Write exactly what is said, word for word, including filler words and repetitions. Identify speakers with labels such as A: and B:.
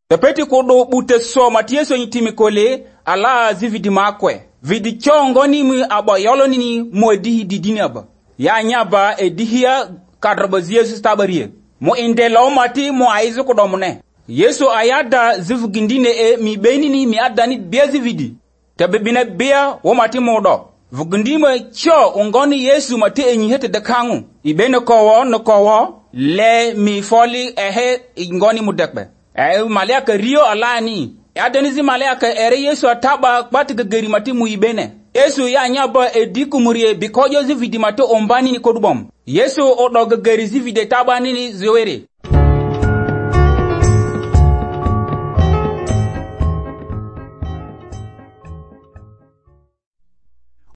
A: Tepeti kodo bute so matieso nyitimi kole ala zividi makwe. Vidi chongo ni mu aba yolo ni mo dihi didini aba. Ya nyaba e dihia kadrabaz Yesu tabarie. Mo inde law mati mo aizu kodomne. Yesu ayada zivugindine e mi benini mi adani bezi vidi. Tebe bine bia wo mati modo. Vugindime cho ungoni Yesu mati enyi hete dekangu. Ibene kowo no kowo le mi foli ehe ingoni mudekbe. E malaka rio alani. Adenizi malaka ere Yesu ataba batika geri mati mu ibene. Yesu ya nyaba ediku murie bikojo zividi mati ombani ni kodubom. Yesu odoga geri zivide taba nini ziwere.